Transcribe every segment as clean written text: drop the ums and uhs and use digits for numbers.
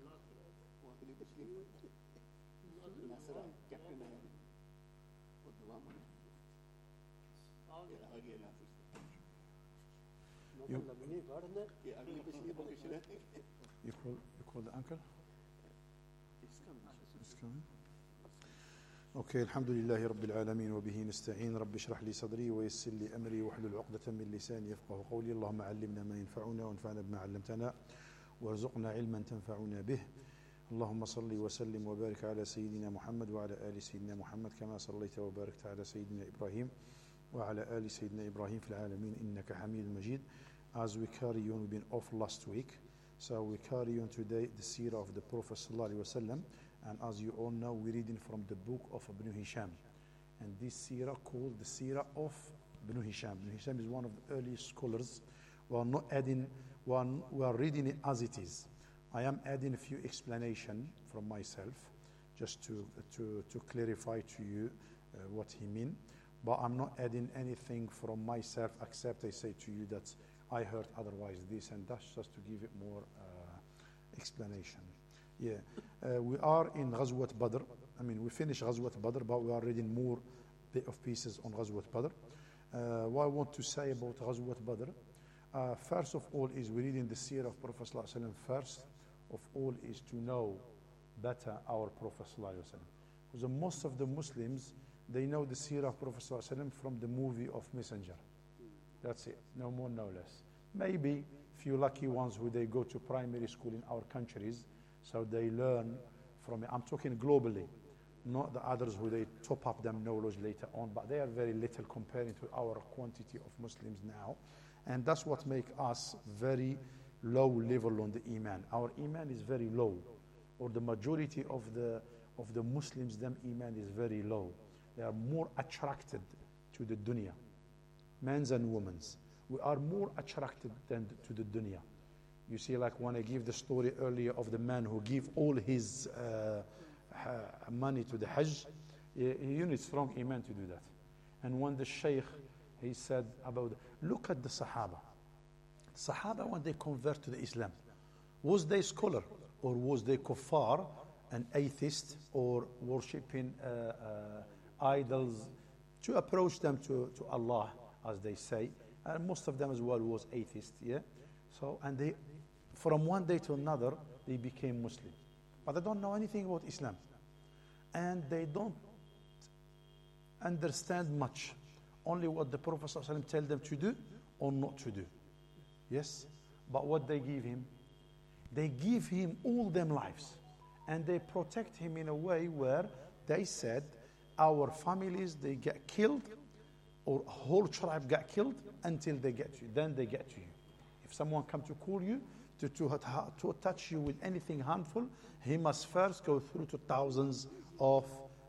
You call the uncle? It's coming. Okay, alhamdulillahi rabbil alameen wa bihi nasta'in rabbi shrah li sadri wa yassir li amri wahlul 'uqdatan min lisani yafqahu qawli Allahumma 'allimna ma yanfa'una wanfa'na bima 'allamtana warzuqna 'ilman tanfa'una bih. اللهم صل وسلم وبارك على سيدنا محمد وعلى آل سيدنا محمد كما صليت وباركت على سيدنا إبراهيم وعلى آل سيدنا إبراهيم في العالمين إنك حميد مجيد. As we carry on, we've been off last week, so we carry on today the seerah of the Prophet sallallahu alaihi wasallam. And as you all know, we're reading from the book of Ibn Hisham, and this seerah called the seerah of Ibn Hisham. Ibn Hisham is one of the earliest scholars. We are not adding one; we are reading it as it is. I am adding a few explanation from myself, just to clarify to you what he mean. But I'm not adding anything from myself, except I say to you that I heard otherwise this and that's, just to give it more explanation. Yeah, we are in Ghazwat Badr. I mean, we finished Ghazwat Badr, but we are reading more bit of pieces on Ghazwat Badr. What I want to say about Ghazwat Badr, first of all, is we're reading the seerah of Prophet sallallahu alaihi wasallam. First of all is to know better our Prophet sallallahu alaihi wasallam. Because most of the Muslims, they know the seerah of Prophet sallallahu alaihi wasallam from the movie of Messenger. That's it, no more, no less. Maybe few lucky ones who they go to primary school in our countries, so they learn from it. I'm talking globally, not the others who they top up them knowledge later on, but they are very little comparing to our quantity of Muslims now. And that's what makes us very low level on the Iman. Our Iman is very low, or the majority of the Muslims, them Iman is very low. They are more attracted to the dunya. Men's and women's. We are more attracted than to the dunya. You see, like when I give the story earlier of the man who gave all his money to the Hajj, you need strong iman to do that. And when the Shaykh, he said about, look at the Sahaba. Sahaba, when they convert to the Islam, was they scholar or was they kuffar, an atheist, or worshipping idols, to approach them to Allah, as they say, and most of them as well was atheist, yeah. So, and they, from one day to another, they became Muslim, but they don't know anything about Islam, and they don't understand much, only what the Prophet ﷺ tell them to do or not to do. Yes, but what they give him all them lives, and they protect him in a way where they said, our families, they get killed, or a whole tribe got killed until they get to you. Then they get to you. If someone come to call you, to touch you with anything harmful, he must first go through to thousands of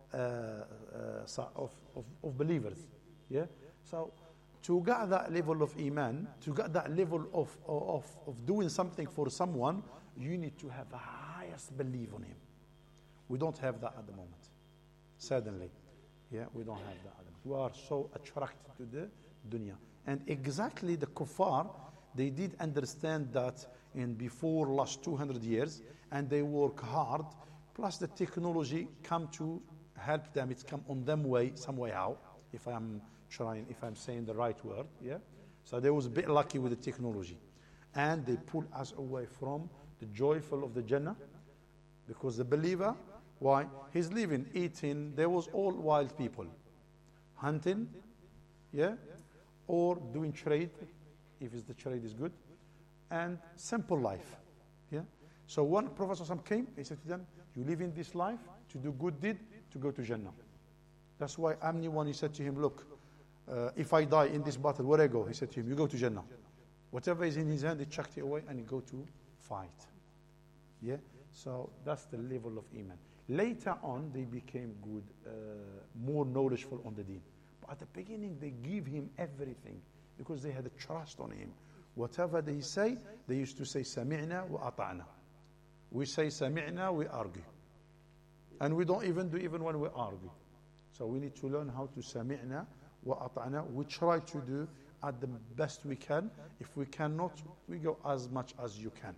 believers. Yeah. So to get that level of iman, to get that level of doing something for someone, you need to have the highest belief on him. We don't have that at the moment. Suddenly. Yeah, we don't have that at the moment. We are so attracted to the dunya. And exactly the kuffar, they did understand that in before last 200 years, and they work hard, plus the technology come to help them. It's come on them way, some way out, if I'm saying the right word, yeah? So they was a bit lucky with the technology. And they pull us away from the joyful of the Jannah, because the believer, why? He's living, eating, there was all wild people. Hunting, yeah? Or doing trade, if the trade is good, and simple life, yeah? So when Prophet ﷺ came, he said to them, you live in this life to do good deed, to go to Jannah. That's why anyone, he said to him, look, if I die in this battle, where I go? He said to him, you go to Jannah. Whatever is in his hand, he chucked it away and he go to fight. Yeah? So that's the level of iman. Later on, they became good, more knowledgeable on the deen. But at the beginning, they give him everything because they had a trust on him. Whatever they say, they used to say, Sami'na wa ata'na. We say Sami'na, we argue. And we don't even do even when we argue. So we need to learn how to Sami'na wa ata'na. We try to do at the best we can. If we cannot, we go as much as you can.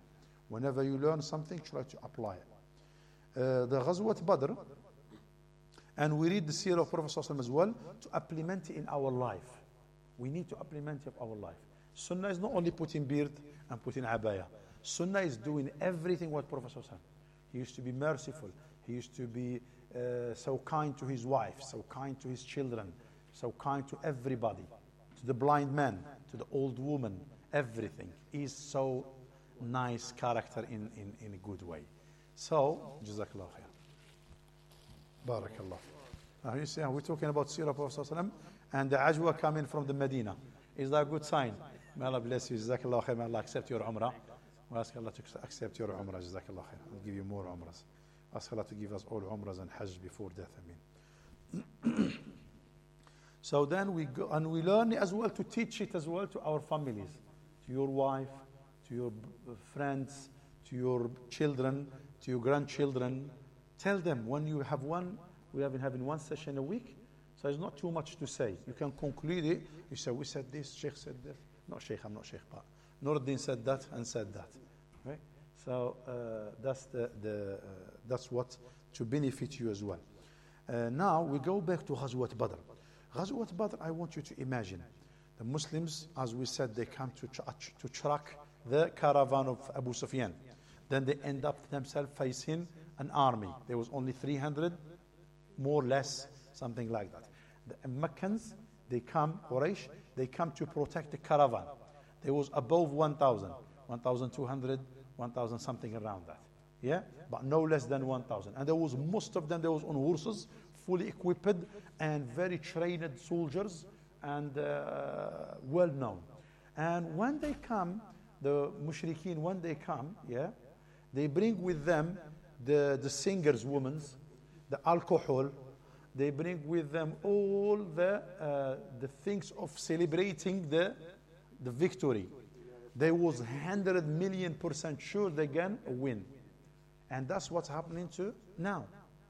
Whenever you learn something, try to apply it. The Ghazwat Badr, and we read the seerah of Prophet ﷺ as well to implement it in our life. We need to implement it in our life. Sunnah is not only putting beard and putting abaya. Sunnah is doing everything what Prophet ﷺ. He used to be merciful. He used to be so kind to his wife, so kind to his children, so kind to everybody, to the blind man, to the old woman, everything. He's so nice character in a good way. So, Jazakallah khair. Barakallah. Now you see, we're talking about Sirah of Prophet ﷺ and the Ajwa coming from the Medina. Is that a good sign? May Allah bless you. Jazakallah khair. May Allah accept your Umrah. We ask Allah to accept your Umrah. Jazakallah khair. I'll give you more Umrahs. Ask Allah to give us all Umrahs and Hajj before death. Ameen. So then we go and we learn as well to teach it as well to our families, to your wife, to your friends, to your children, to your grandchildren. Tell them when you have one, we have been having one session a week, so there's not too much to say. You can conclude it. You say, we said this, Sheikh said that. Not Sheikh, I'm not Sheikh, but Nuruddin said that and said that. Right? So that's what to benefit you as well. Now we go back to Ghazwat Badr. Ghazwat Badr, I want you to imagine the Muslims, as we said, they come to track the caravan of Abu Sufyan. Then they end up themselves facing an army. There was only 300, more or less, something like that. The Meccans, they come, Quraysh, they come to protect the caravan. There was above 1,000, 1,200, 1,000 something around that. Yeah, but no less than 1,000. And there was most of them, there was on horses, fully equipped and very trained soldiers and well known. And when they come, the mushrikeen, when they come, yeah, they bring with them the singers' women, the alcohol. They bring with them all the things of celebrating the victory. They was 100,000,000% sure they can win. And that's what's happening to now.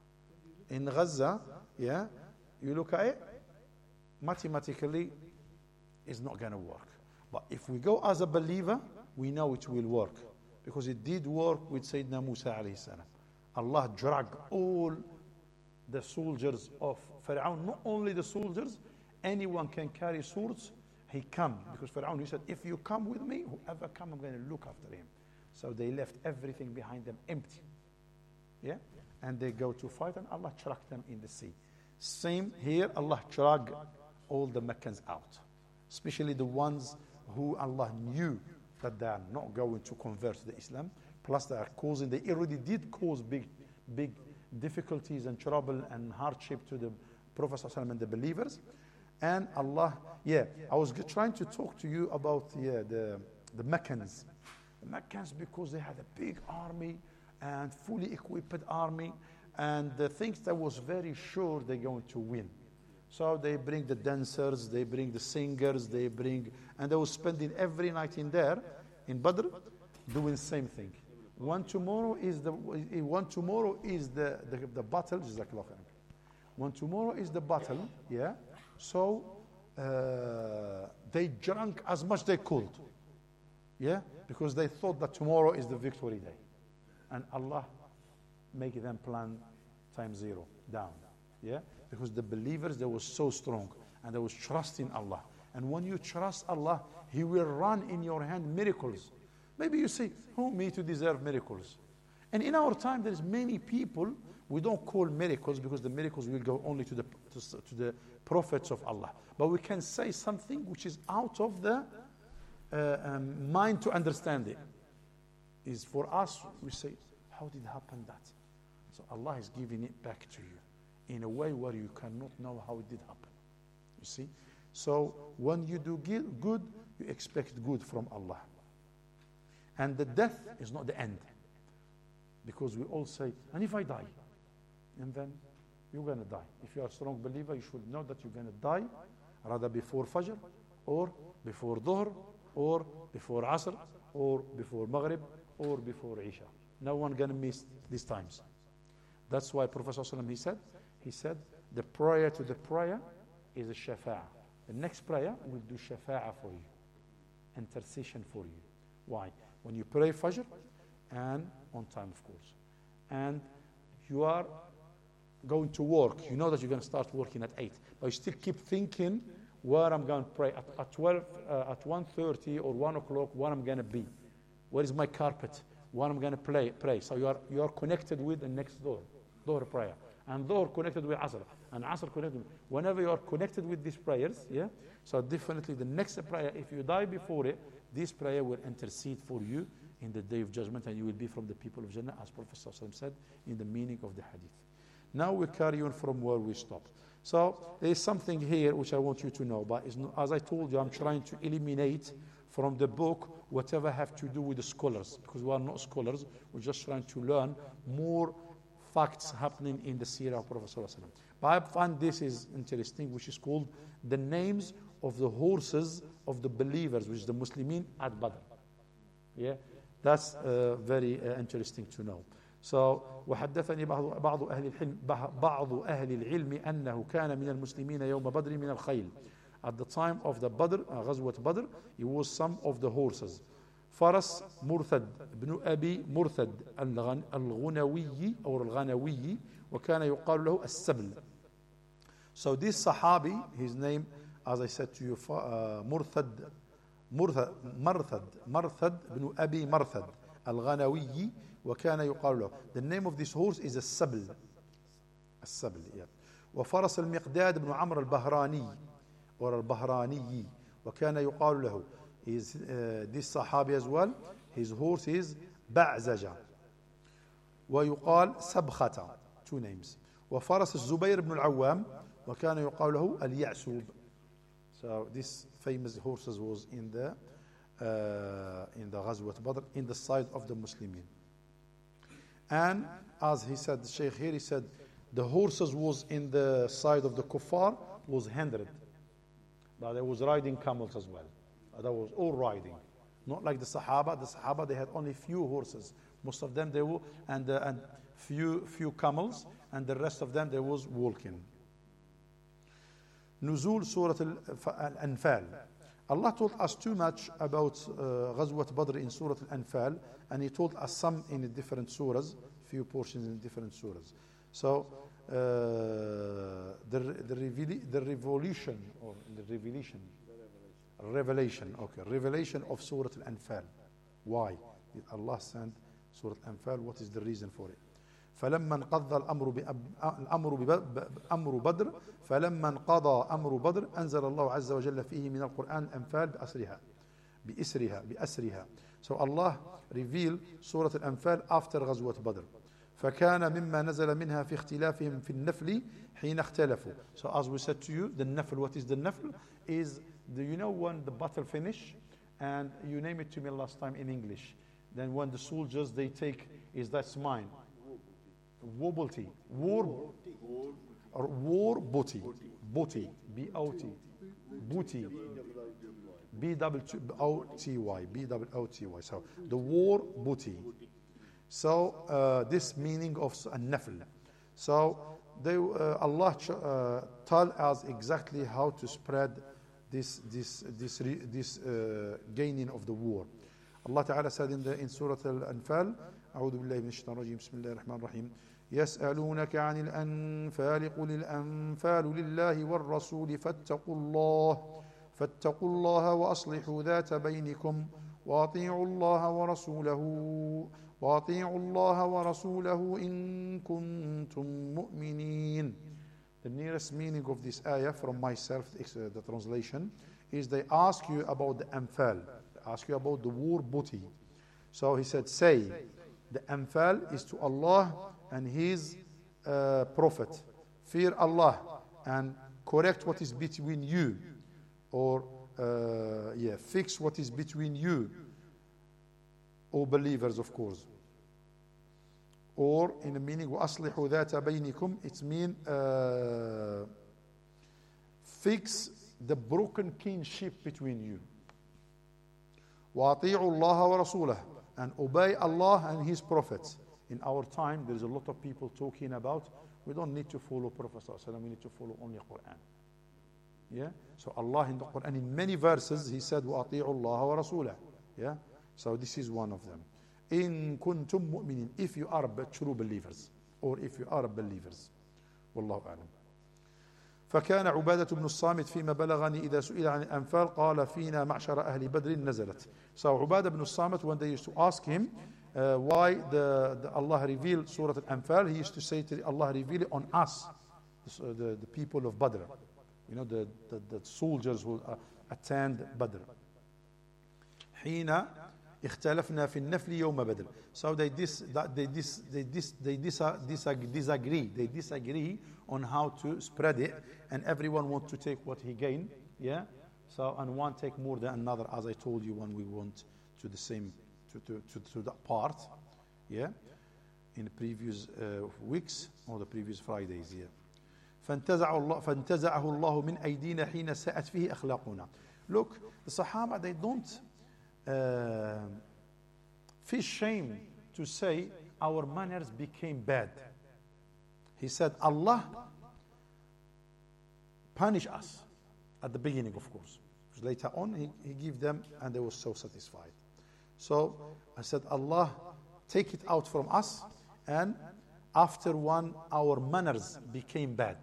In Gaza, yeah, you look at it, mathematically, it's not going to work. But if we go as a believer, we know it will work. Because it did work with Sayyidina Musa alayhi salam. Allah dragged all the soldiers of Pharaoh, not only the soldiers, anyone can carry swords, he come. Because Pharaoh, he said, if you come with me, whoever come, I'm going to look after him. So they left everything behind them empty. Yeah? And they go to fight and Allah tracked them in the sea. Same here, Allah dragged all the Meccans out. Especially the ones who Allah knew that they are not going to convert to the Islam. Plus they already did cause big difficulties and trouble and hardship to the Prophet ﷺ and the believers. And Allah, I was trying to talk to you about the Meccans. The Meccans, because they had a big army and fully equipped army, and the things that was very sure they're going to win. So they bring the dancers, they bring the singers, and they were spending every night in there, in Badr, doing the same thing. One tomorrow is the battle. One tomorrow is the battle. Yeah. So they drank as much they could. Yeah, because they thought that tomorrow is the victory day, and Allah make them plan times 0 down. Yeah, because the believers, they were so strong and they was trusting Allah. And when you trust Allah, He will run in your hand miracles. Maybe you say, who me to deserve miracles? And in our time, there is many people we don't call miracles, because the miracles will go only to the prophets of Allah. But we can say something which is out of the mind to understand it. Is for us, we say, how did it happen that? So Allah is giving it back to you in a way where you cannot know how it did happen. You see? So when you do good, you expect good from Allah. And the death is not the end. Because we all say, and if I die? And then you're going to die. If you are a strong believer, you should know that you're going to die, rather before Fajr, or before Dhuhr, or before Asr, or before Maghrib, or before Isha. No one going to miss these times. That's why Prophet ﷺ, he said, the prayer to the prayer is a shafa'ah. The next prayer will do shafa'ah for you, intercession for you. Why? When you pray Fajr, and on time, of course. And you are going to work. You know that you're going to start working at 8, but you still keep thinking where I'm going to pray at 12, at 1:30 or 1 o'clock, where I'm going to be. Where is my carpet? Where I'm going to pray. So you are connected with the next door prayer. And Dhuhr connected with Asr. And Asr connected with, whenever you are connected with these prayers, yeah, so definitely the next prayer, if you die before it, this prayer will intercede for you in the day of judgment, and you will be from the people of Jannah, as Prophet ﷺ said in the meaning of the hadith. Now we carry on from where we stopped. So there is something here which I want you to know, but as I told you, I'm trying to eliminate from the book whatever have to do with the scholars, because we are not scholars. We're just trying to learn more facts happening in the seerah of Prophet ﷺ. But I find this is interesting, which is called the names of the horses of the believers, which is the Muslimin at Badr. Yeah, that's very interesting to know. So وحدثني بعض أهل العلم أنه كان من المسلمين يوم بدر من الخيل. At the time of the Badr, غزوة Badr, it was some of the horses. فرس مرثد بن أبي مرثد الغنوي or الغنوي وكان يقال له السبل. So this Sahabi, his name, as I said to you, مرثد بن أبي مرثد الغنوي وكان يقال له. The name of this horse is السبل. السبل, yeah. وفرس المقداد بن عمرو البهراني or البهراني وكان يقال له. Is this Sahabi as well. His horse is بعزجة ويقال سبخة. Two names. وفرس الزبير بن العوام وكان يقال له اليعسوب. So this famous horses was in the غزوة Badr, in the side of the Muslimin. And as he said, the Shaykh here, he said the horses was in the side of the kuffar was 100, but there was riding camels as well. That was all riding, not like the Sahaba. The Sahaba, they had only few horses. Most of them they were and few camels, and the rest of them they was walking. Nuzul Surah Al-Anfal. Allah told us too much about Ghazwat Badr in Surah Al-Anfal, and He told us some in the different surahs, few portions in different surahs. So the revelation of Surah Al-Anfal. Why did Allah send Surah Al-Anfal? What is the reason for it? فلما انقضى انقضى أمر بدر أنزل الله عز وجل فيه من القرآن الأنفال بأسرها. So Allah revealed Surah Al-Anfal after غزوة بدر. فكان مما نزل منها في اختلافهم في النفل حين اختلفوا. So as we said to you, the nafl, what is the nafl? Is when the battle finish, and you name it to me last time in English. Then when the soldiers they take, that's mine. War booty, B-O-T, booty, B-O-T-Y. So the war booty. So this meaning of an-nafl. So Allah tell us exactly how to spread this gaining of the war. Allah Ta'ala said in Surah Al-Anfal, أعوذ بالله من الشيطان الرجيم بسم الله الرحمن الرحيم يسألونك عن الأنفال قل الأنفال لله والرسول فاتقوا الله وأصلحوا ذات بينكم وأطيعوا الله ورسوله إن كنتم مؤمنين. The nearest meaning of this ayah from myself, the translation, is they ask you about the Anfal, they ask you about the war booty. So he said, say, the Anfal is to Allah and His Prophet. Fear Allah and correct what is between you, or fix what is between you, O believers, of course. Or in the meaning وَأَصْلِحُوا ذَاتَ بَيْنِكُمْ, it means fix the broken kinship between you. وَأَطِيعُوا اللَّهَ وَرَسُولَهُ, and obey Allah and His prophets. In our time, there is a lot of people talking about we don't need to follow Prophet ﷺ, we need to follow only Quran. Yeah. So Allah in the Quran, in many verses, He said, وَأَطِيعُوا اللَّهَ وَرَسُولَهُ. Yeah. So this is one of them. إن كنتم مؤمنين, if you are true believers, or if you are believers. والله أعلم. فكان عبادة بن الصامت فيما بلغني إذا سئل عن الأنفال قال فينا معشر أهل بدر نزلت. So Ubadah ibn Samit, when they used to ask him why the Allah revealed Surah Al-Anfal, he used to say to Allah, reveal it on us, the people of Badr, you know, the soldiers who attend Badr. حين اختلفنا في النفل يوم بدر. So they disagree on how to spread it, and everyone wants to take what he gained, yeah. So and one take more than another, as I told you when we went to the same to that part, yeah, in the previous weeks or the previous Fridays, yeah. فانتزعه الله من أيدينا حين ساءت فيه أخلاقنا. Look, the Sahaba, they don't feel shame to say our manners became bad. He said Allah punish us at the beginning, of course. Later on he gave them and they were so satisfied. So I said Allah take it out from us, and after one our manners became bad.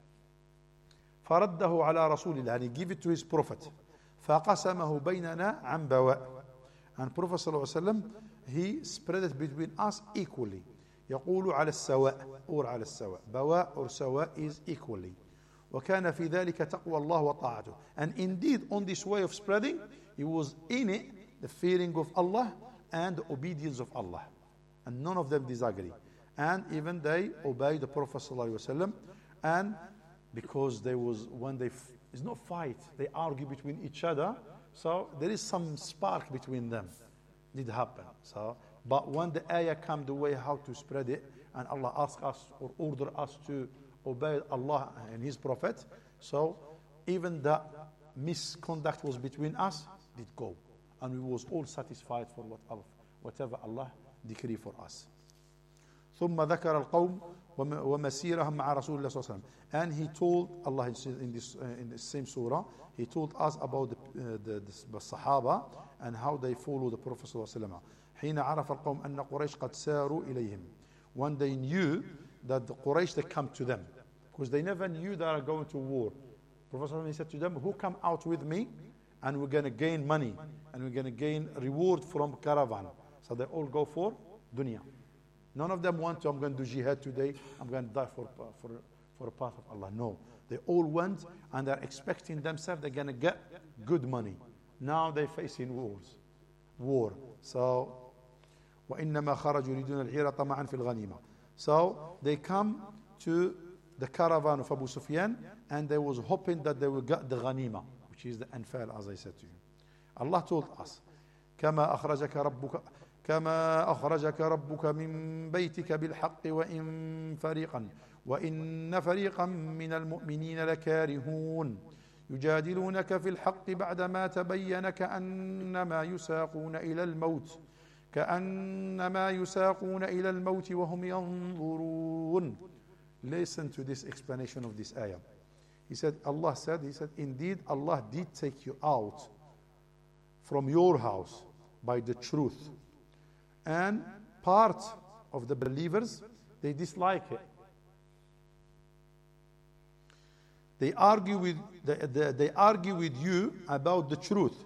فرده على رسول الله, and he gave it to his prophet. فقسمه بيننا عن بواء, and Prophet صلى الله عليه وسلم, he spread it between us equally. يقول على السواء or على السواء. بواء or سواء is equally. وكان في ذلك تقوى الله وطاعته. And indeed on this way of spreading, he was in it the fearing of Allah and the obedience of Allah, and none of them disagree, and even they obey the Prophet ﷺ. And because there was, when it's not fight, they argue between each other, so there is some spark between them, did happen. So but when the ayah come the way how to spread it, and Allah ask us or order us to obey Allah and His Prophet, so even the misconduct was between us did go, and we was all satisfied for whatever Allah decree for us. ثم ذكر القوم ومسيرهم مع رسول الله صلى الله عليه وسلم. And he told Allah in the same surah, he told us about the Sahaba and how they follow the Prophet صلى الله عليه وسلم. حين عرف القوم أن قريش قد ساروا إليهم. When they knew that the Quraysh, they come to them, because they never knew they are going to war. Prophet ﷺ, he said to them, who come out with me, and we're going to gain money, and we're going to gain reward from caravan. So they all go for dunya. None of them want to, I'm going to do jihad today, I'm going to die for a path of Allah. No, they all went and they're expecting themselves they're going to get good money. Now they're facing war. So وإنما خرجوا يريدون العير طمعا في الغنيمة. So they come to the caravan of Abu Sufyan, and they was hoping that they will get the ghanima, which is the anfal, as I said to you. Allah told us, كما أخرجك ربك من بيتك بالحق وإن فريقا من المؤمنين لكارهون يجادلونك في الحق بعدما تبين كأنما يساقون إلى الموت وهم ينظرون. Listen to this explanation of this ayah. He said, indeed Allah did take you out from your house by the truth, and part of the believers, they dislike it. They argue with you about the truth.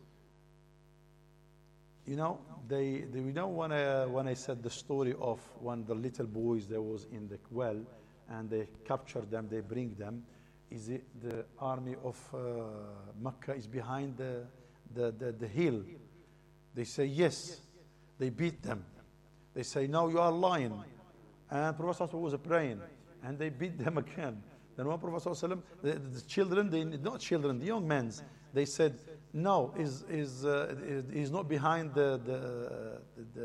You know, we know when I said the story of when the little boys that was in the well, and they capture them, they bring them. Is it the army of Mecca is behind the hill? They say yes. They beat them. They say, no, you are lying. And Prophet was praying, and they beat them again. Then when Prophet the children, not children, the young men, they said, no, is not behind the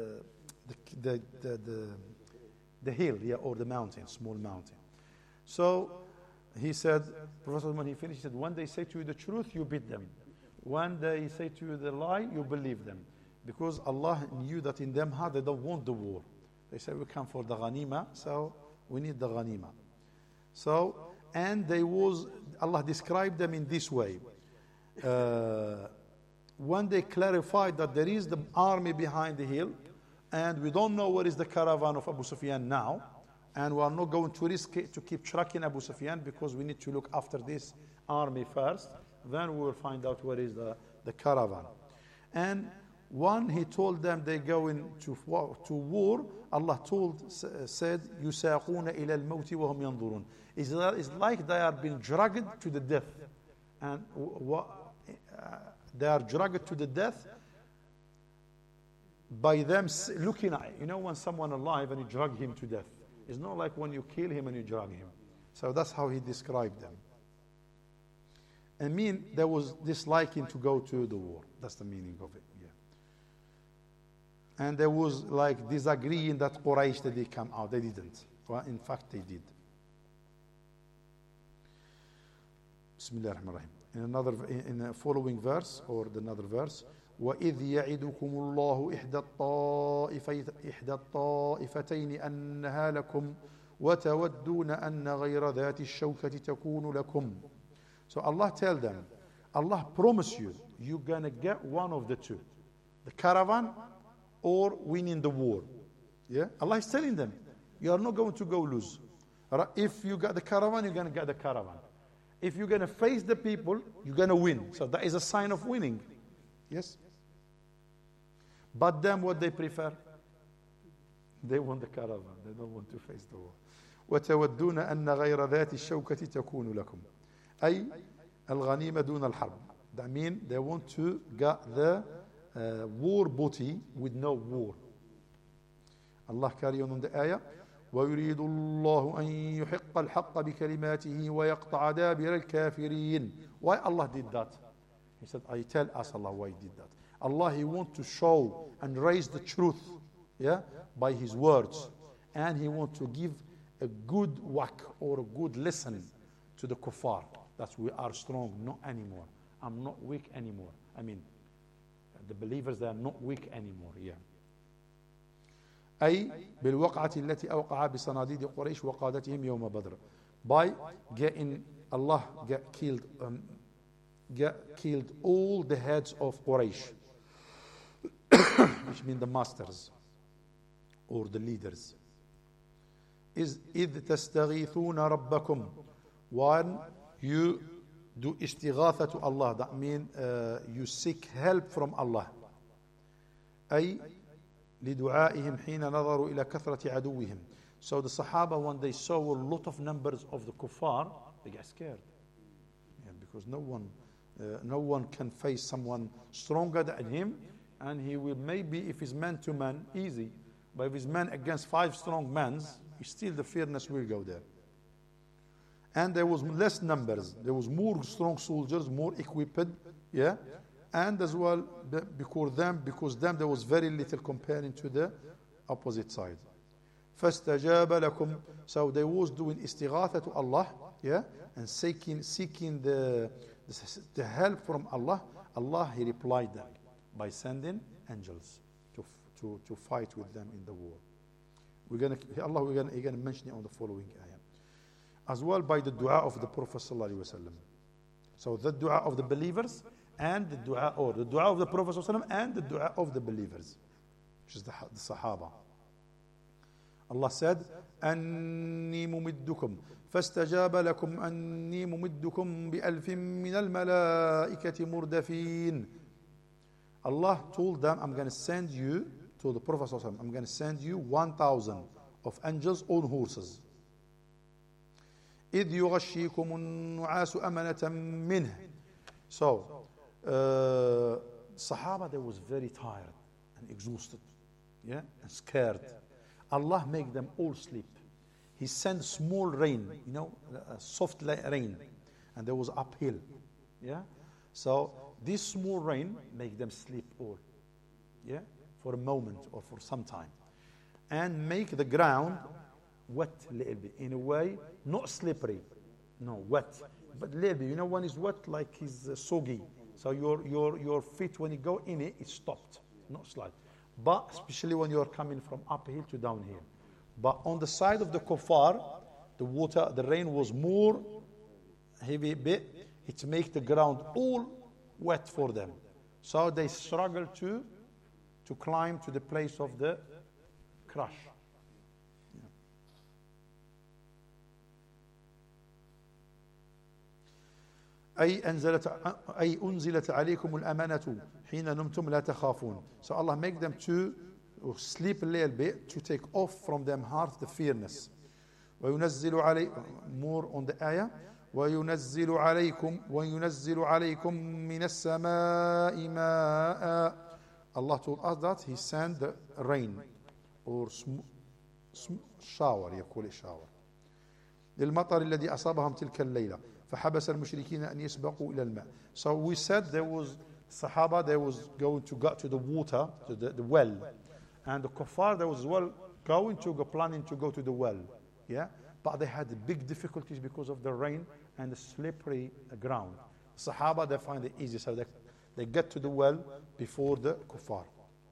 hill, yeah, or the mountain, small mountain. So he said, Prophet, when he finished, he said, when they say to you the truth, you beat them. When they say to you the lie, you believe them. Because Allah knew that in them heart they don't want the war. They say, we come for the ghanima, so we need the ghanima. So, and Allah described them in this way. When they clarified that there is the army behind the hill, and we don't know where is the caravan of Abu Sufyan now, and we are not going to risk it to keep tracking Abu Sufyan because we need to look after this army first. Then we will find out where is the caravan. And when he told them they go into war, Allah said, يُسَاقُونَ إِلَى الْمَوْتِ وَهُمْ يَنْظُرُونَ. It's like they are being dragged to the death. And they are dragged to the death by them looking at it. You know, when someone alive and you drag him to death. It's not like when you kill him and you drag him. So that's how he described them. I mean, there was this liking to go to the war. That's the meaning of it. Yeah. And there was like disagreeing that Quraysh that they come out. They didn't. Well, in fact, they did. Bismillah ar-Rahman ar-Rahim. In a following verse, or another verse, وَإِذْ يَعِدُكُمُ اللَّهُ إِحْدَى الطَّائِفَتَيْنِ أَنَّهَا لَكُمْ وَتَوَدُّونَ أَنَّ غَيْرَ ذَاتِ الشَّوْكَةِ تَكُونُ لَكُمْ. So Allah tell them, Allah promise you, you're going to get one of the two. The caravan or winning the war. Yeah? Allah is telling them, you are not going to go lose. If you got the caravan, you're going to get the caravan. If you're going to face the people, you're going to win. So that is a sign of winning. Yes? But them, what they prefer? They want the caravan. They don't want to face the war. وَتَوَدُّونَ أَنَّ غَيْرَ ذَاتِ الشَّوْكَةِ تَكُونُ لَكُمْ أي الغنيمة دون الحرب. That means they want to get the war booty with no war. Allah carry on the ayah. ويريد الله أن يحق الحق بكلماته ويقطع دابر الكافرين. Why Allah did that? He said, I tell us Allah why he did that. Allah, He wants to show and raise the truth, yeah, by His words. And He wants to give a good whack or a good lesson to the kuffar. That we are strong, not anymore. I'm not weak anymore. I mean, the believers, they are not weak anymore. Yeah. أي بالوقعة التي أوقع بصناديد قريش وقادتهم يوم بدر. By getting Allah killed all the heads of Quraysh, which mean the masters or the leaders. Is إذ تستغيثون ربكم, when you do istighatha to Allah, that means you seek help from Allah. أي لدعائهم حين نظروا إلى كثرة عدوهم. So the Sahaba, when they saw a lot of numbers of the kuffar, they got scared. Yeah, because no one can face someone stronger than him, and he will maybe, if he's man to man, easy. But if he's man against 5 strong men, still the fearness will go there. And there was less numbers. There was more strong soldiers, more equipped, yeah. And as well, because them there was very little comparing to the opposite side. فَاسْتَجَابَ لَكُمْ. So they was doing istighatha to Allah, yeah, and seeking the help from Allah. Allah, He replied them by sending angels to fight with them in the war. We're going to mention it on the following ayah. As well by the dua of the Prophet sallallahu alaihi wasallam. So the dua of the believers and the dua of the Prophet sallallahu alaihi wasallam and the dua of the believers, which is the Sahaba. Allah said, أني ممدكم فاستجاب لكم أني ممدكم بألف من الملائكة مردفين. Allah told them, I'm going to send you, to the Prophet sallallahu alaihi wasallam, I'm going to send you 1,000 of angels on horses. إذ يغشيكم النعاس أمنة منه. So, Sahaba, they was very tired and exhausted, yeah, and scared. Allah make them all sleep. He sent small rain, soft rain, and there was uphill, yeah. So this small rain make them sleep all, yeah, for a moment or for some time, and make the ground wet a little bit, in a way, not slippery, no, wet, but a little bit. When it's wet, like it's soggy. So your feet, when you go in it, it's stopped, not slide. But especially when you're coming from uphill to downhill. But on the side of the kuffar, the rain was more heavy bit. It make the ground all wet for them. So they struggle to climb to the place of the crush. أي أنزلت عليكم الأمانة حين نمتم لا تخافون. So Allah make them to sleep a little bit, to take off from them heart the fearness. وينزل علي more on the ayah وينزل عليكم من السماء ماء. Allah told us that He sent the rain or shower, يقول shower للمطر الذي أصابهم تلك الليلة فحبس المشركين أن يسبقوا إلى الماء. So we said there was Sahaba, they was going to go to the water, to the well, and the kuffar, they was well planning to go to the well, yeah, but they had big difficulties because of the rain and the slippery ground. Sahaba, they find it easy, so they get to the well before the kuffar.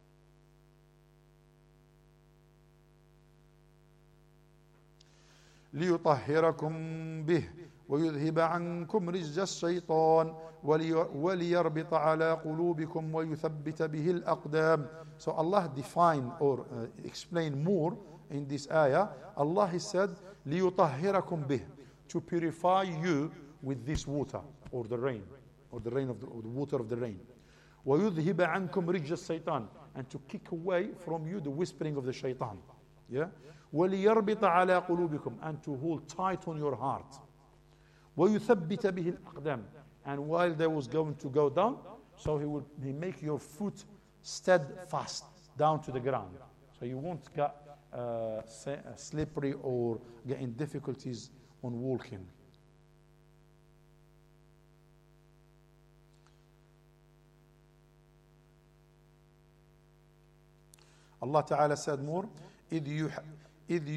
ليطهركم به ويذهب عنكم رجز الشيطان وليربط على قلوبكم ويثبت به الأقدام. So Allah define or explain more in this ayah. Allah He said ليطهركم به, to purify you with this water or the rain or the water of the rain. ويذهب عنكم رجز الشيطان, and to kick away from you the whispering of the shaitan. Yeah. وَلِيَرْبِطَ عَلَىٰ قُلُوبِكُمْ, and to hold tight on your heart. وَيُثَبِّتَ بِهِ الْأَقْدَامِ, and while they was going to go down, so He make your foot steadfast down to the ground. So you won't get slippery or get in difficulties on walking. Allah Ta'ala said more, إذ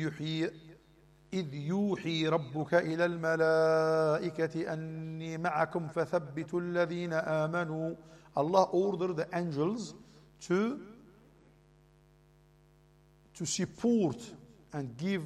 يوحي ربك إلى الملائكة أني معكم فثبتوا الذين آمنوا. Allah ordered the angels to support and give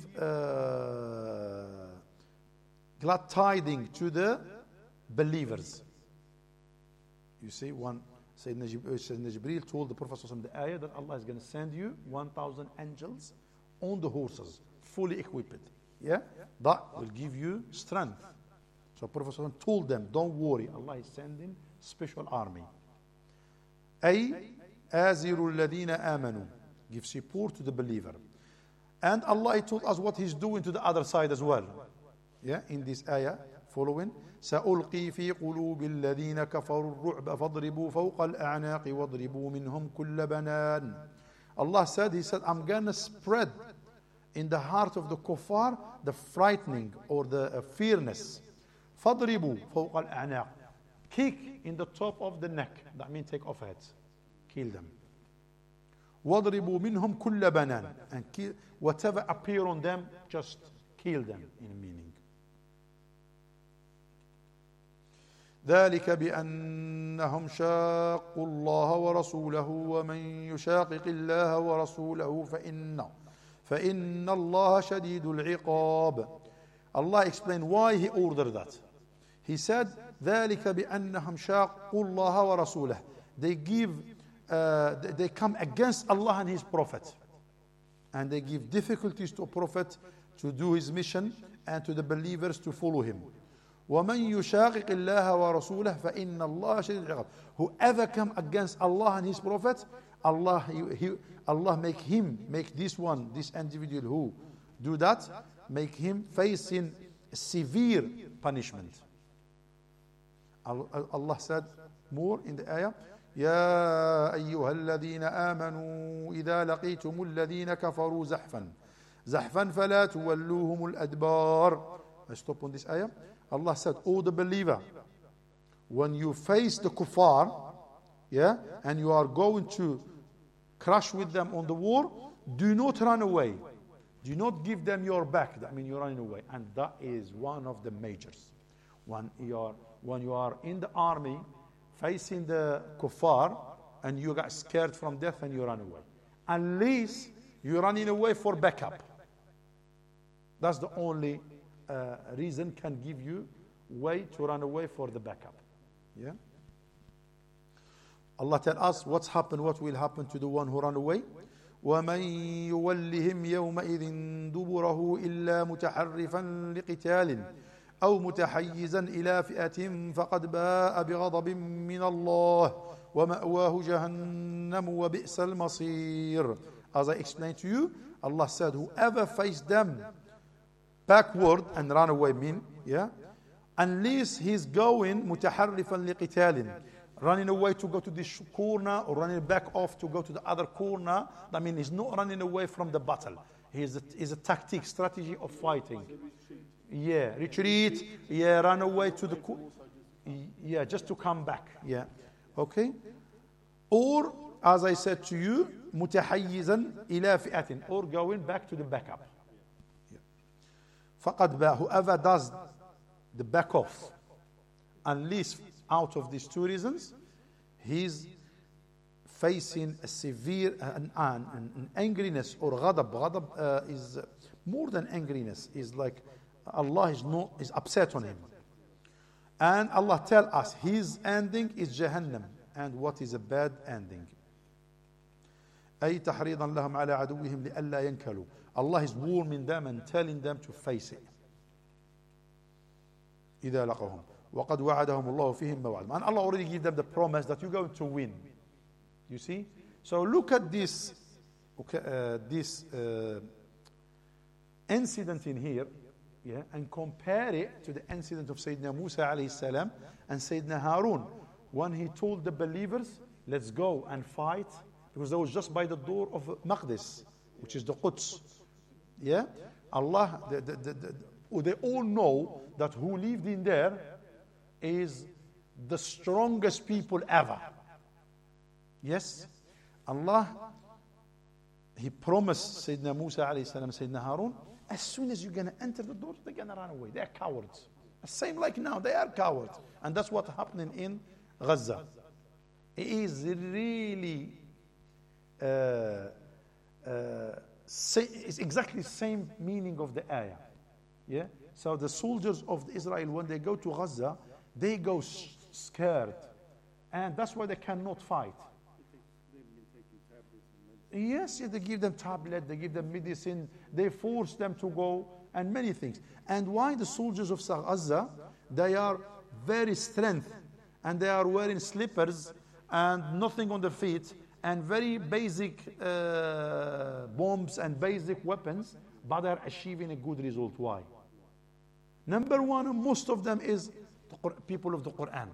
glad tidings to the believers. You see, Sayyidina Jibreel told the Prophet ﷺ the ayah that Allah is going to send you 1,000 angels on the horses, fully equipped. Yeah? That will give you strength. So Prophet ﷺ told them, don't worry, Allah is sending special army. أي آزر الذين آمنوا, give support to the believer. And Allah told us what He's doing to the other side as well. Yeah, in this ayah following, سألقي في قلوب الذين كفروا الرعب فاضربوا فوق الأعناق واضربوا منهم كل بنان. Allah said, He said, I'm going to spread in the heart of the kuffar the frightening or the fearness. فاضربوا فوق الأعناق, kick in the top of the neck. That means take off heads, kill them. واضربوا منهم كل بنان, and kill whatever appear on them, just kill them in meaning. ذلك بأنهم شاقوا الله ورسوله ومن يشاقق الله ورسوله فإن الله شديد العقاب. Allah explained why He ordered that. He said ذلك بأنهم شاقوا الله ورسوله, they come against Allah and His Prophet, and they give difficulties to a Prophet to do his mission and to the believers to follow him. وَمَنْ يُشَاقِقِ اللَّهَ وَرَسُولَهُ فَإِنَّ اللَّهَ شَدِيدُ الْعِقَابِ. Whoever come against Allah and His Prophet, Allah make this individual who do that, make him facing severe punishment. Allah said more in the ayah, يَا أَيُّهَا الَّذِينَ آمَنُوا إِذَا لَقِيتُمُ الَّذِينَ كَفَرُوا زَحْفًا فَلَا تُوَلُّوهُمُ الْأَدْبَارِ. I stop on this ayah. Allah said, oh the believer, when you face the kuffar, yeah, and you are going to crash with them on the war, do not run away. Do not give them your back. That means you're running away. And that is one of the majors. When you are in the army facing the kuffar and you got scared from death and you run away. Unless you're running away for backup. That's the only reason can give you way to run away for the backup. Yeah. Allah tell us what will happen to the one who run away. ومن يولهم يومئذ دبره إلا متحرفا لقتال أو متحيزا إلى فئة فقد باء بغضب من الله ومأواه جهنم وبئس المصير. As I explained to you, Allah said, whoever faced them backward and run away, unless he's going متحرفا لقتال, running away to go to this corner or running back off to go to the other corner. I mean, he's not running away from the battle. He's a tactic, strategy of fighting. Retreat. Run away to the just to come back. Okay. Or, as I said to you, متحيزا إلى فئة, or going back to the backup. فقد باء, whoever does the back off, unless out of these two reasons, he's facing a severe an angriness or ghadab. Ghadab is more than angriness. Is like Allah is upset on him. And Allah tell us his ending is Jahannam. And what is a bad ending? أي تحريضا لهم على عدوهم لئلا ينكلوا. Allah is warning them and telling them to face it. إذا لقوهم وقد وعدهم الله فيهم موعد. And Allah already gave them the promise that you're going to win. You see? So look at this incident in here, and compare it to the incident of Sayyidina Musa alayhi salam and Sayyidina Harun, when he told the believers, let's go and fight, because they was just by the door of Maqdis, which is the Quds. Allah, they all know that who lived in there is the strongest people ever. Yes, Allah, He promised Sayyidina Musa alayhi salam, Sayyidina Harun, as soon as you're going to enter the door, they're going to run away. They're cowards. Same like now, they are cowards. And that's what's happening in Gaza. It is really, it's exactly the same meaning of the ayah. So the soldiers of Israel, when they go to Gaza, they go scared. And that's why they cannot fight. Yes, they give them tablet, they give them medicine, they force them to go, and many things. And why the soldiers of Gaza, they are very strength, and they are wearing slippers and nothing on their feet, and very basic bombs and basic weapons, but they are achieving a good result. Why? Number one, most of them is the people of the Quran.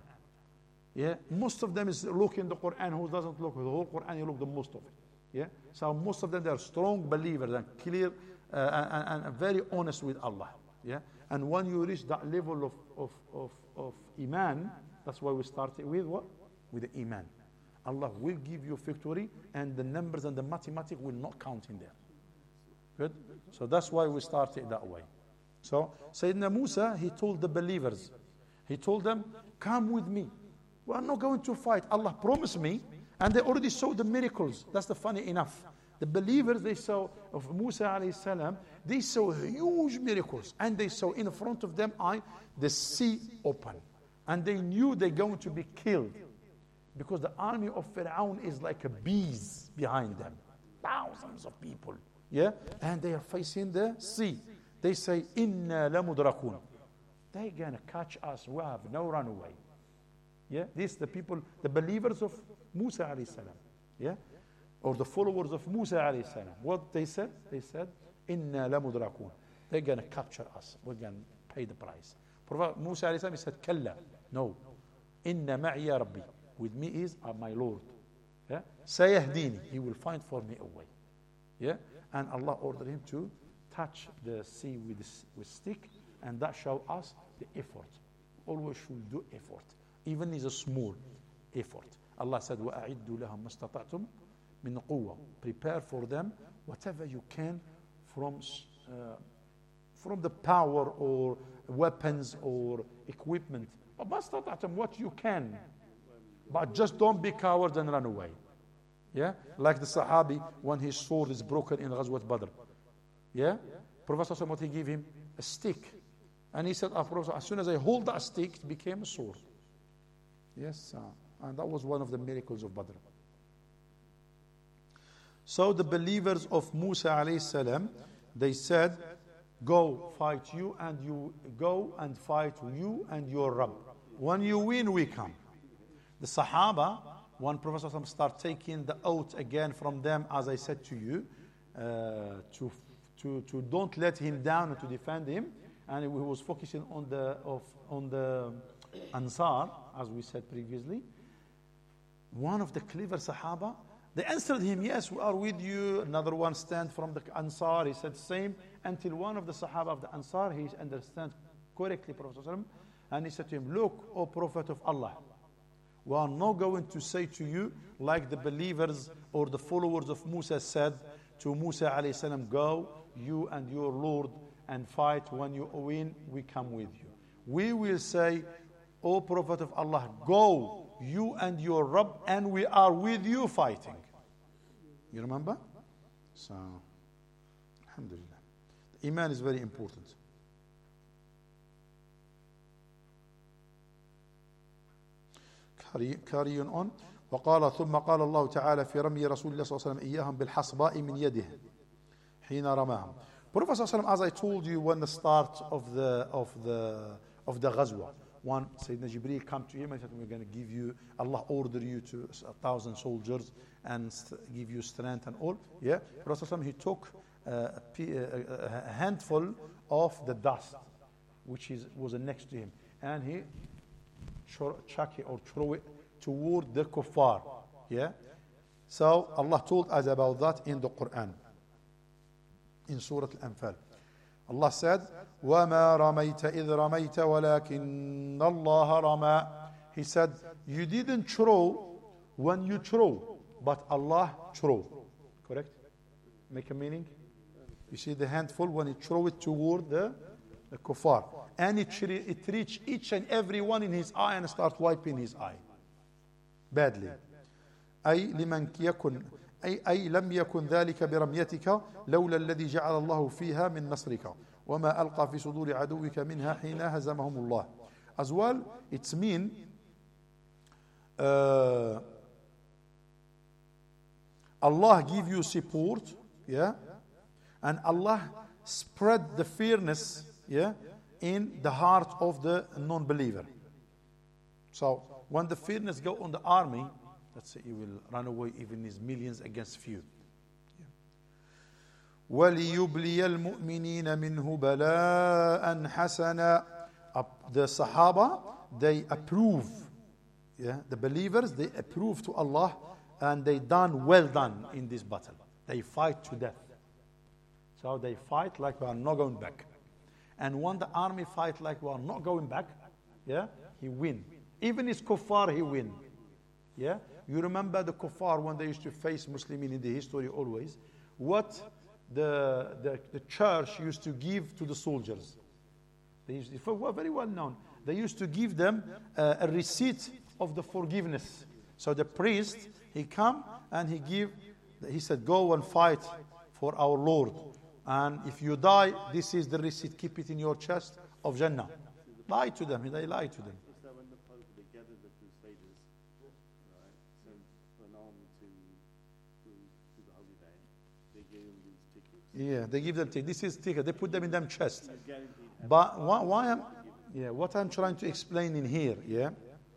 Most of them is looking the Quran. Who doesn't look the whole Quran? You look the most of it. So most of them, they are strong believers and clear and very honest with Allah. And when you reach that level of iman, that's why we started with what? With the iman. Allah will give you victory, and the numbers and the mathematics will not count in there. Good? So that's why we started that way. So Sayyidina Musa, he told the believers, he told them, come with me. We are not going to fight. Allah promised me. And they already saw the miracles. That's the funny enough. The believers, they saw of Musa alayhi salam, they saw huge miracles. And they saw in front of them the sea open. And they knew they're going to be killed. Because the army of Fir'aun is like a bees behind them. Thousands of people. And they are facing the sea. They say, Inna lamudrakun. They're going to catch us. We have no runaway. These the people, the believers of Musa alayhi salam, or the followers of Musa alayhi salam. What they said? They said, "Inna lamudrakun." They're going to capture us. We're going to pay the price. Prophet Musa alayhi salam, he said, "Kalla, no. Inna ma'iya Rabbi. With me is my Lord. Sayahdini. He will find for me a way." And Allah ordered him to touch the sea with stick, and that show us the effort. Always should do effort, even is a small effort. Allah said, وَأَعِدُّوا لَهُمْ مَسْتَطَعْتُمْ مِنْ قُوَّةٍ. Prepare for them whatever you can from the power or weapons or equipment. مَسْتَطَعْتُمْ, what you can. But just don't be cowards and run away. Like the Sahabi, when his sword is broken in Ghazwat Badr. Prophet what he gave him? A stick. And he said, Prophet, as soon as I hold that stick, it became a sword. And that was one of the miracles of Badr. So the believers of Musa alayhi salam, they said, go fight you and you go and fight you and your Rabb. When you win, we come. The Sahaba, when Prophet ﷺ start taking the oath again from them, as I said to you, to don't let him down and to defend him, and he was focusing on the Ansar, as we said previously. One of the clever Sahaba, they answered him, yes, we are with you. Another one stand from the Ansar, he said same, until one of the Sahaba of the Ansar, he understands correctly Prophet ﷺ, and he said to him, look, O Prophet of Allah, we are not going to say to you like the believers or the followers of Musa said to Musa alayhi salam, go, you and your Lord, and fight. When you win, we come with you. We will say, O Prophet of Allah, go, you and your Rabb, and we are with you fighting. You remember? So, alhamdulillah. The Iman is very important. Carry on. وقال ثم قال الله تعالى في رمي رسول الله صلى الله عليه وسلم إياهم بالحصباء من يده حين رماهم. Prophet صلى الله عليه وسلم, as I told you when the start of the ghazwa, when Sayyidina Jibreel come to him and said, we're going to give you, Allah order you to 1,000 soldiers and give you strength and all. Yeah, Prophet صلى الله عليه وسلم, he took a handful of the dust which was next to him, and he chuck it or throw it toward the kuffar. Yeah. So Allah told us about that in the Quran. In Surah Al-Anfal. Allah said, وَمَا رَمَيْتَ إِذْ رَمَيْتَ وَلَكِنَّ اللَّهَ رَمَى. He said, you didn't throw when you throw, but Allah throw. Correct? Make a meaning? You see the handful when he throw it toward the kuffar. And it reached each and every one in his eye and start wiping his eye. Badly. أي لمن يكن أي لم يكن ذلك برميتك لولا الذي جعل الله فيها من نصرك وما ألقى في صدور عدوك منها حين هزمهم الله. As well, it's mean Allah give you support, yeah, and Allah spread the fearness, yeah, in the heart of the non-believer. So when the fearness go on the army, let's say he will run away even his millions against few. وَلِيُبْلِيَ الْمُؤْمِنِينَ مِنْهُ بَلَاءً حَسَنًا. The Sahaba, they approve. Yeah, the believers, they approve to Allah, and they done well done in this battle. They fight to death. So they fight like we are not going back. And when the army fight like we are not going back, yeah, he win. Even his kuffar, he win. Yeah, you remember the kuffar when they used to face Muslimin in the history always. What the church used to give to the soldiers. They used to, were very well known. They used to give them a receipt of the forgiveness. So the priest, he come and he said, go and fight for our Lord. And if you die, this is the receipt. Keep it in your chest of Jannah. Lie to them. They lie to them. So when the Pope gathered the Crusaders, right, sent an army to the Holy Land, they gave them these tickets. Yeah, they give them tickets. This is ticket. They put them in them chest. But what I'm trying to explain in here, yeah,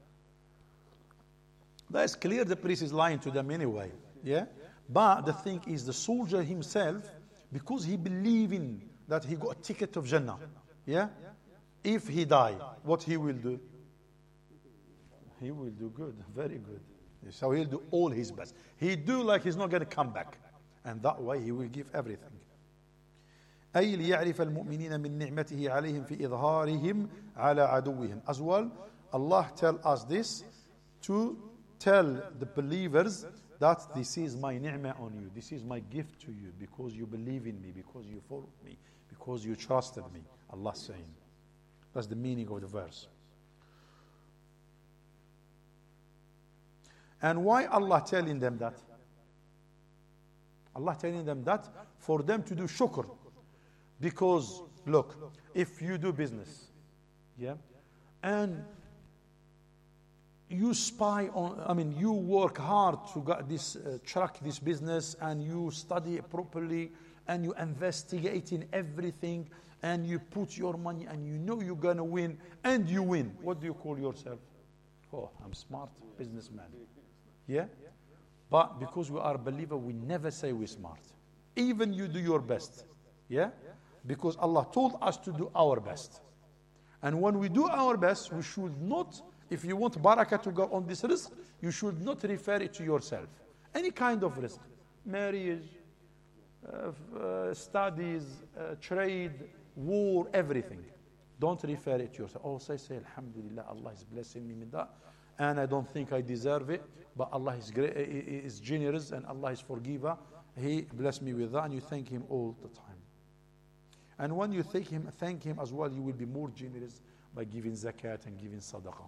that's clear. The priest is lying to them anyway. Yeah, but the thing is, the soldier himself, because he believing that he got a ticket of Jannah, yeah, if he die, what he will do? He will do good, very good. So he'll do all his best. He do like he's not going to come back, and that way he will give everything. أي ليعرف المؤمنين من نعمته عليهم في إظهارهم على عدوهم. As well, Allah tell us this to tell the believers that this is my ni'mah on you, this is my gift to you, because you believe in me, because you followed me, because you trusted me. Allah saying. That's the meaning of the verse. And why Allah telling them that? Allah telling them that for them to do shukr. Because, look, if you do business, yeah, and you spy on, you work hard to get this, track this business, and you study it properly, and you investigate in everything, and you put your money, and you know you're going to win, and you win. What do you call yourself? Oh, I'm smart businessman. Yeah? But because we are a believer, we never say we're smart. Even you do your best. Yeah? Because Allah told us to do our best. And when we do our best, we should not, if you want barakah to go on this risk, you should not refer it to yourself. Any kind of risk. Marriage, studies, trade, war, everything. Don't refer it to yourself. Oh, say, Alhamdulillah, Allah is blessing me with that. And I don't think I deserve it. But Allah is great, is generous, and Allah is forgiver. He blessed me with that, and you thank Him all the time. And when you thank Him as well, you will be more generous by giving zakat and giving sadaqah.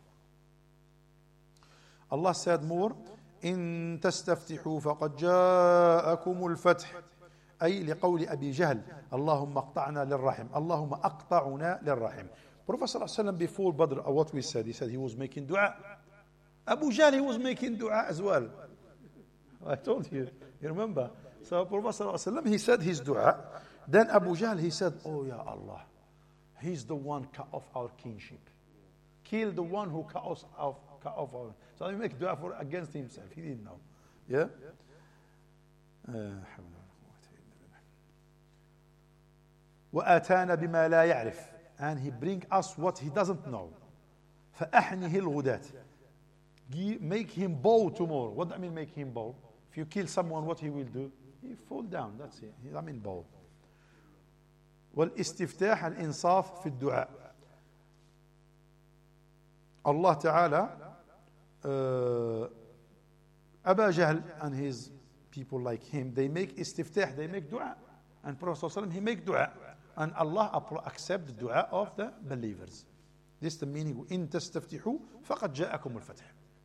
Allah said more, إن تستفتحوا فقد جاءكم الفتح. أي لقول أبي جهل اللهم اقطعنا للرحم. اللهم أقطعنا للرحم. Prophet ﷺ before Badr, what we said, he said he was making dua. Abu Jahl, he was making dua as well. I told you, you remember? So Prophet ﷺ, he said his dua. Then Abu Jahl, he said, oh ya Allah, he's the one cut off our kinship. Kill the one who cut off our. So he make dua for against himself. He didn't know. Yeah? وآتانا بما لا يعرف. And he bring us what he doesn't know. فأحنه الغداة. Make him bow tomorrow. What do I mean make him bow? If you kill someone, what he will do? He fall down. That's it. I mean bow. والاستفتاح الإنصاف في الدعاء. Allah Ta'ala, Abu Jahl and his people like him, they make istiftah, they make dua. And Prophet ﷺ, he make dua. And Allah accept the dua of the believers. This is the meaning. إن تستفتحوا فقد جاءكم الفتح.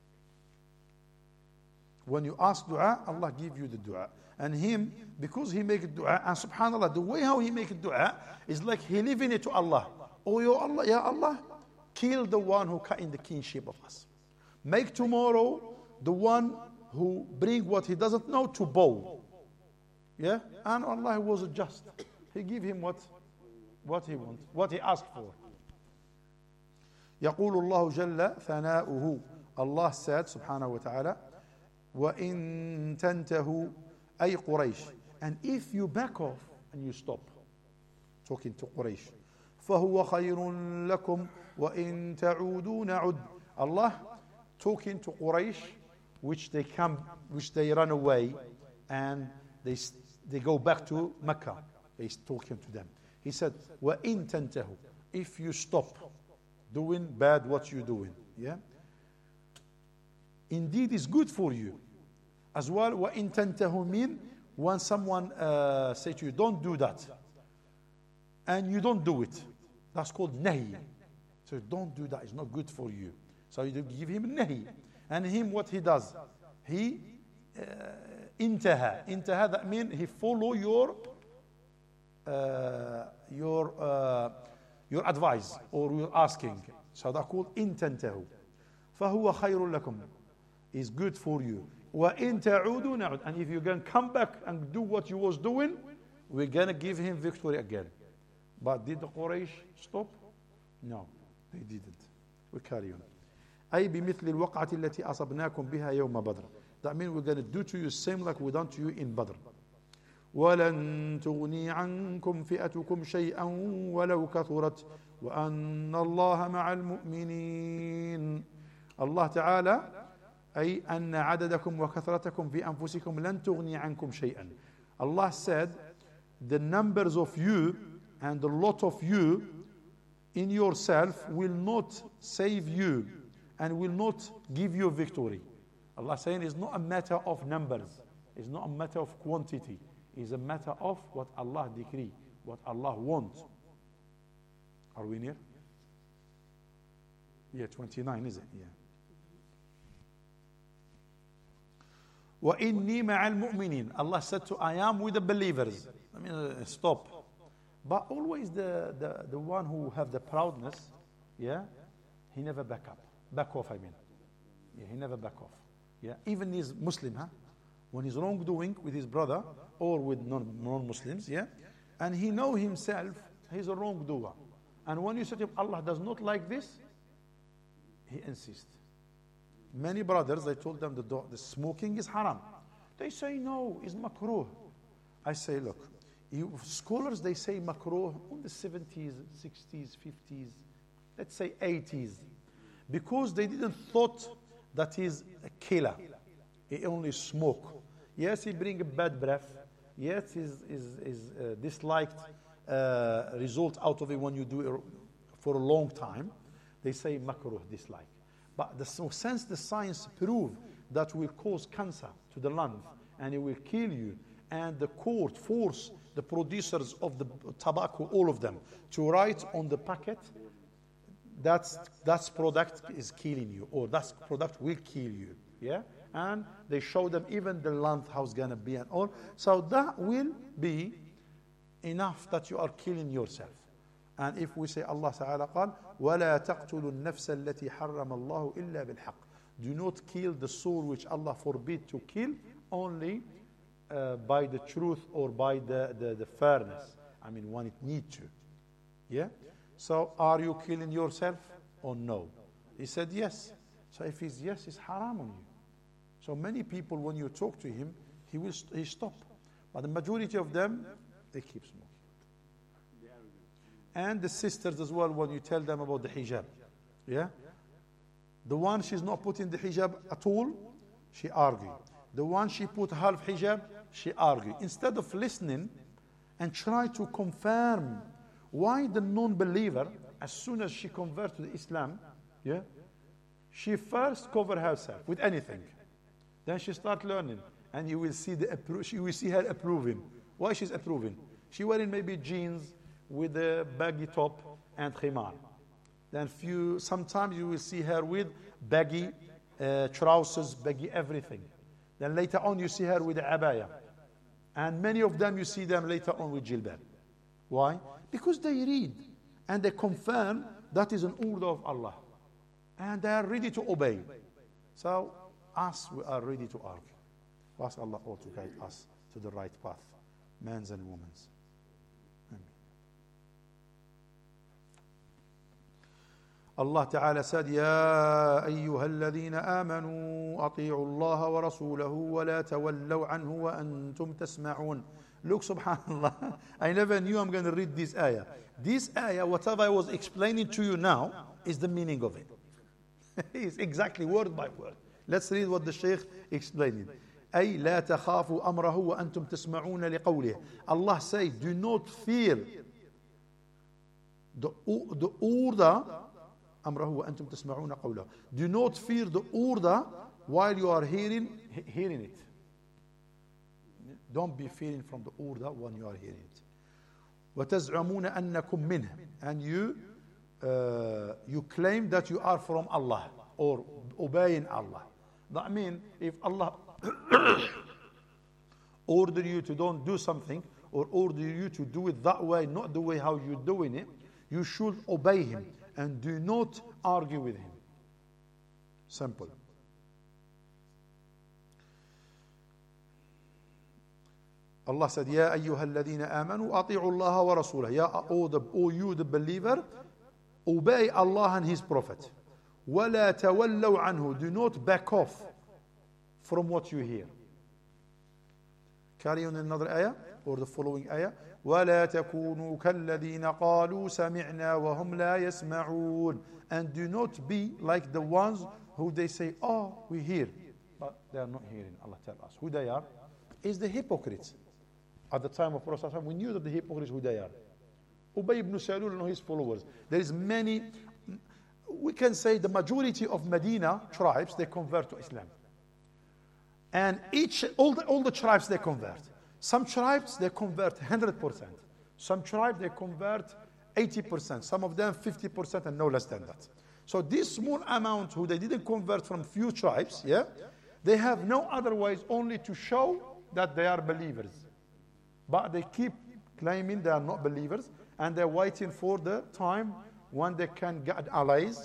When you ask dua, Allah give you the dua. And him, because he make dua, and subhanAllah, the way how he make dua is like he leaving it to Allah. Oh, ya Allah, kill the one who cut in the kinship of us. Make tomorrow the one who bring what he doesn't know to bow. Yeah? And Allah was just. He give him what he wants, what he asked for. يقول الله جل ثناؤه. Allah said, subhanahu wa ta'ala, وَإِن تَنْتَهُ أي قريش. And if you back off and you stop, talking to Quraysh, فَهُوَ خَيْرٌ لَكُمْ وَإِن تَعُودُوا نَعُدْ. Allah talking to Quraysh, which they run away and they go back to Mecca. He's talking to them. He said, وَإِن تَنْتَهُ. If you stop doing bad what you're doing, yeah, indeed is good for you. As well, وَإِن تَنْتَهُ mean when someone say to you, don't do that, and you don't do it. That's called nahi. So don't do that, it's not good for you. So you give him nahi. And him, what he does? He intaha. Intaha, that means he follow your advice or your asking. So that's called in tantahu. فَهُوَ خَيْرٌ لَكُمْ. Is good for you. وَإِن تَعُودُوا نَعُدْ. And if you're going to come back and do what you was doing, we're going to give him victory again. But did the Quraysh stop? No, they didn't. We carry on. أي بمثل الوقعة التي أصبناكم بها يوم بدر. That means we're going to do to you same like we done to you in Badr. ولن تغني عنكم فئتكم شيئا ولو كثرت وأن الله مع المؤمنين. الله تعالى أي أن عددكم وكثرتكم في أنفسكم لن تغني عنكم شيئا. Allah said the numbers of you and the lot of you in yourself will not save you and will not give you victory. Allah saying it's not a matter of numbers, it's not a matter of quantity, it's a matter of what Allah decree, what Allah wants. Are we near? Yeah, 29, is it? Yeah. وَإِنِّي مَعَ الْمُؤْمِنِينَ. Allah said to I am with the believers. I mean, stop. But always the one who have the proudness, yeah, he never back off, I mean. Yeah, he never back off. Yeah, even he's Muslim, huh? When he's wrongdoing with his brother or with non-Muslims, yeah, and he know himself he's a wrongdoer. And when you say to him, Allah does not like this, he insists. Many brothers, I told them the smoking is haram. They say no, it's makruh. I say, look, scholars, they say makruh in the 70s, 60s, 50s, let's say 80s, because they didn't thought that he's a killer. He only smoke. Yes, he bring a bad breath. Yes, is disliked result out of it when you do it for a long time. They say makruh, dislike. But since the science prove that will cause cancer to the lung and it will kill you, and the court force the producers of the tobacco, all of them, to write on the packet that product is killing you, or that product will kill you. Yeah, and they show them even the length how it's gonna be and all. So that will be enough that you are killing yourself. And if we say Allah Ta'ala قال وَلَا تَقْتُلُوا النَّفْسَ الَّتِي حَرَّمَ اللَّهُ إِلَّا بِالْحَقِّ, do not kill the soul which Allah forbid to kill only by the truth or by the fairness. I mean, when it need to. Yeah? So are you killing yourself or no? He said yes. So if he's yes, it's haram on you. So many people, when you talk to him, he stop. But the majority of them, they keep smoking. And the sisters as well, when you tell them about the hijab. Yeah? The one she's not putting the hijab at all, she argue. The one she put half hijab, she argue. Instead of listening and try to confirm why the non-believer, as soon as she converts to Islam, yeah, she first cover herself with anything. Then she start learning, and you will see you will see her approving. Why she's approving? She wearing maybe jeans with a baggy top and khimar. Then sometimes you will see her with baggy trousers, baggy everything. Then later on you see her with a abaya. And many of them you see them later on with jilbab. Why? Because they read and they confirm that is an order of Allah. And they are ready to obey. So us, we are ready to argue. Ask Allah all to guide us to the right path, men's and women's. Allah Ta'ala said, يا أيها الذين آمنوا أطيعوا الله ورسوله ولا تولوا عنه وأنتم تسمعون. Look, subhanallah, I never knew I'm going to read this ayah. This ayah, whatever I was explaining to you now, is the meaning of it. It's exactly word by word. Let's read what the Shaykh explained. أي لا تخافوا أمره وأنتم تسمعون لقوله. Allah says, do not fear the order. أمره وأنتم تسمعون قوله. Do not fear the order while you are hearing it. Don't be fearing from the order when you are hearing it. وتزعمون أنكم منه, and you claim that you are from Allah or obeying Allah. That means if Allah order you to don't do something or order you to do it that way, not the way how you're doing it, you should obey him and do not argue with him. Simple. Allah said, يا أيها الذين آمنوا أطيعوا الله ورسوله. O you the believer, obey Allah and His Prophet. ولا تولوا عنه. Do not back off from what you hear. Carry on another ayah or the following ayah. ولا تكونوا كالذين قالوا سمعنا وهم لا يسمعون. And do not be like the ones who they say, oh, we hear, but they are not hearing. Allah tell us who they are is the hypocrites. At the time of Prophet, we knew that the hypocrites who they are. Ubay ibn Salul and his followers. There is many, we can say the majority of Medina tribes, they convert to Islam. And all the tribes they convert. Some tribes they convert 100%. Some tribes they convert 80%. Some of them 50% and no less than that. So this small amount who they didn't convert from few tribes, yeah, they have no other ways only to show that they are believers. But they keep claiming they are not believers, and they're waiting for the time when they can get allies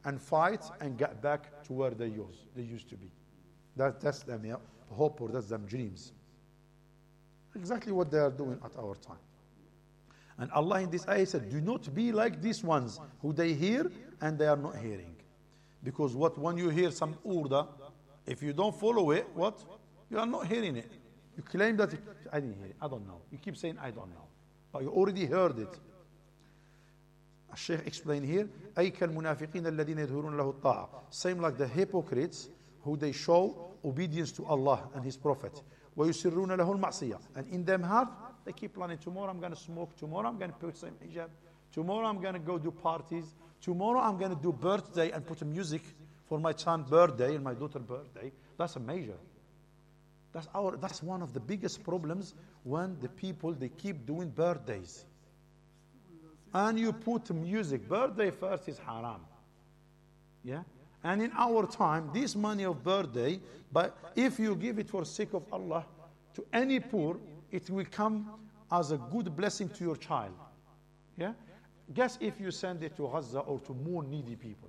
and fight and get back to where they used to be. That's them, yeah, hope, or that's them dreams. Exactly what they are doing at our time. And Allah in this ayah said, do not be like these ones who they hear and they are not hearing. Because when you hear some urda, if you don't follow it, what? You are not hearing it. You claim that, I didn't hear it, I don't know. You keep saying, I don't know. But you already heard it. Shaykh explained here, أي كالمنافقين الذين يظهرون له الطاعة. Same like the hypocrites who they show obedience to Allah and His Prophet. ويسرون له المعصية. And in them heart, they keep planning, tomorrow I'm going to smoke, tomorrow I'm going to put some hijab, tomorrow I'm going to go do parties, tomorrow I'm going to do birthday and put music for my son's birthday and my daughter's birthday. That's a major. That's one of the biggest problems when the people, they keep doing birthdays. And you put music, birthday first is haram. Yeah? And in our time, this money of birthday, but if you give it for sake of Allah to any poor, it will come as a good blessing to your child. Yeah? Guess if you send it to Gaza or to more needy people.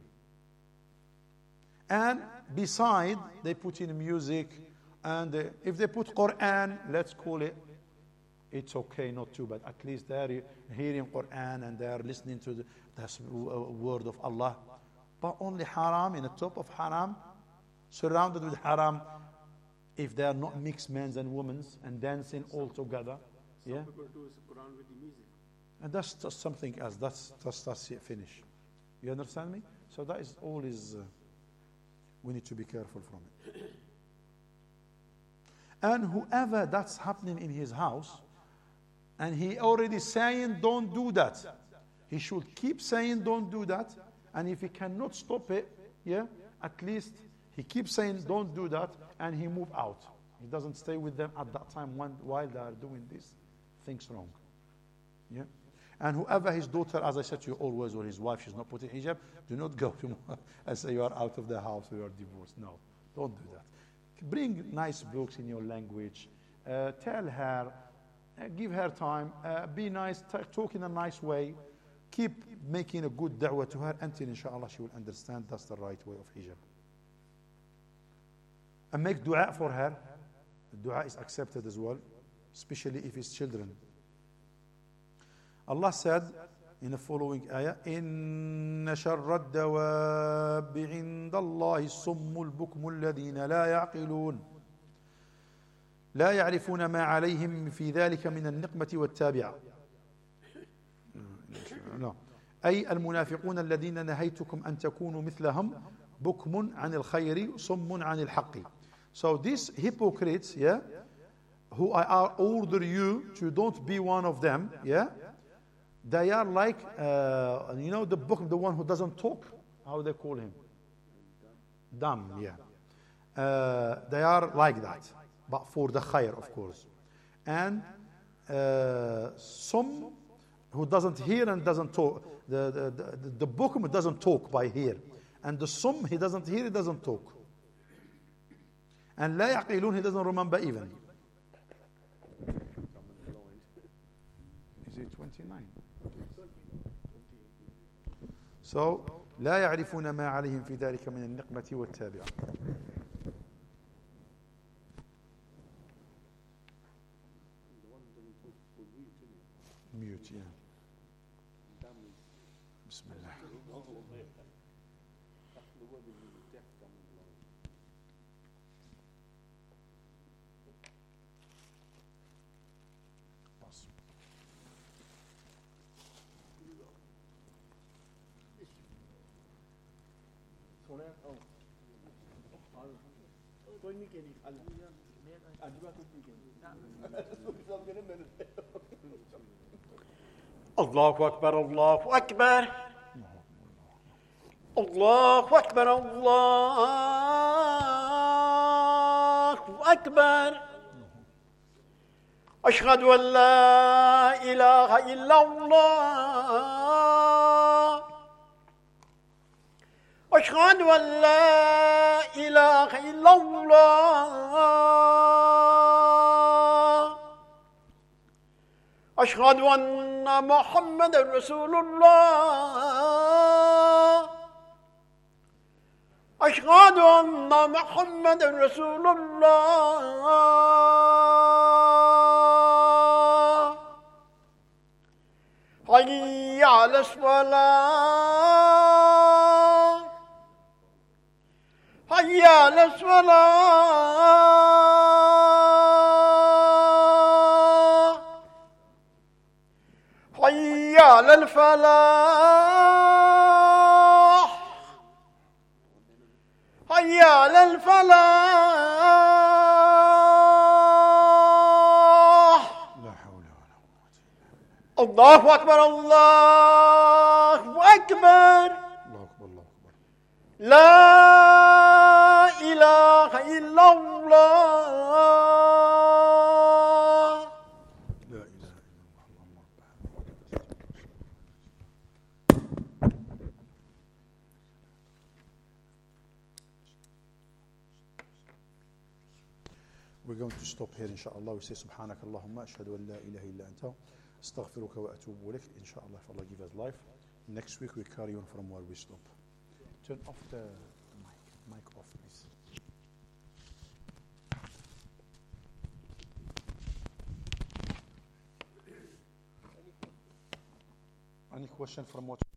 And beside, they put in music, and if they put Quran, let's call it, it's okay, not too bad. At least they're hearing Quran and they're listening to the word of Allah. But only haram, in the top of haram, surrounded with haram, if they are not mixed men and women and dancing all together. Yeah? Some people do Quran with the music. And that's just something else. That's it, finish. You understand me? So that is all we need to be careful from it. And whoever that's happening in his house, and he already saying don't do that, he should keep saying don't do that. And if he cannot stop it, yeah, at least he keeps saying don't do that, and he move out. He doesn't stay with them at that time while they are doing these things wrong. Yeah. And whoever his daughter, as I said to you always, or his wife, she's not putting hijab, do not go to and say you are out of the house or you are divorced. No, don't do that. Bring nice books in your language. Tell her, give her time, be nice, talk in a nice way. Keep making a good da'wah to her until inshallah she will understand that's the right way of hijab. And make dua for her. The dua is accepted as well, especially if it's children. Allah said in the following ayah, إِنَّ شَرَّ الدَّوَابِّ عِنْدَ اللَّهِ الصُّمُّ الْبُكْمُ الَّذِينَ لَا يَعْقِلُونَ لا يعرفون ما عليهم في ذلك من النقمة والتابعة. أي المنافقون الذين نهيتكم أن تكونوا مثلهم بكم عن الخير صم عن الحق. So these hypocrites, yeah, who I order you to don't be one of them, yeah, they are like, you know, the book, the one who doesn't talk, how they call him? Dumb, yeah. They are like that, but for the khair, of course. And some who doesn't hear and doesn't talk. The bukum doesn't talk by hear. And the sum, he doesn't hear, he doesn't talk. And لا يعقلون, he doesn't remember even. Is it 29? So, لا يعرفون ما عليهم في ذلك من النقمة والتابعة. Mute, yeah. Bismillah. الله أكبر الله أكبر الله أكبر الله أكبر أشهد أن لا إله إلا الله أشهد أن لا إله إلا الله أشهد أن محمد رسول الله أشهد أن محمد رسول الله حي على الصلاة حي على الصلاة حي على الفلاح حي على الفلاح. لا حول ولا قوة الله أكبر الله أكبر الله أكبر الله أكبر. لا إله إلا الله. لا إله إلا الله اللهم رب We're going to stop here inshallah. We say سبحانك اللهم أشهد أن لا إله إلا أنت أستغفرك وأتوب إليك. Inshallah, if Allah give us life. Next week we carry on from where we stop. Turn off the mic off please. Any question from what